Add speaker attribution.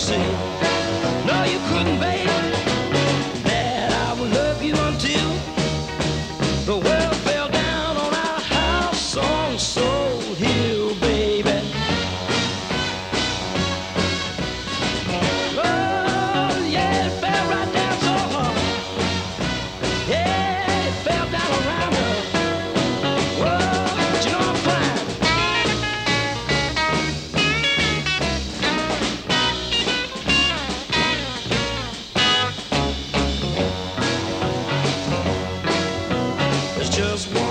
Speaker 1: say, no, you couldn't, babe, that I would love you until the world fell down on our house on Soul Hill, baby. Oh, yeah, it fell right down so hard. Yeah, it fell down around her. Whoa, but you know I'm crying. There's just one